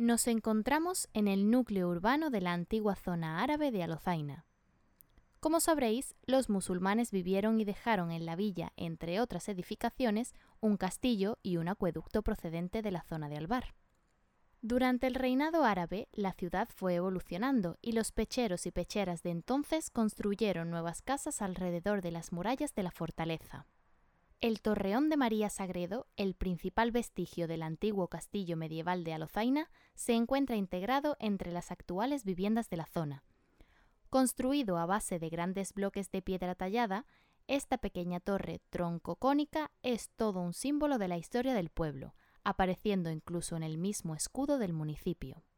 Nos encontramos en el núcleo urbano de la antigua zona árabe de Alozaina. Como sabréis, los musulmanes vivieron y dejaron en la villa, entre otras edificaciones, un castillo y un acueducto procedente de la zona de Albar. Durante el reinado árabe, la ciudad fue evolucionando y los pecheros y pecheras de entonces construyeron nuevas casas alrededor de las murallas de la fortaleza. El Torreón de María Sagredo, el principal vestigio del antiguo castillo medieval de Alozaina, se encuentra integrado entre las actuales viviendas de la zona. Construido a base de grandes bloques de piedra tallada, esta pequeña torre troncocónica es todo un símbolo de la historia del pueblo, apareciendo incluso en el mismo escudo del municipio.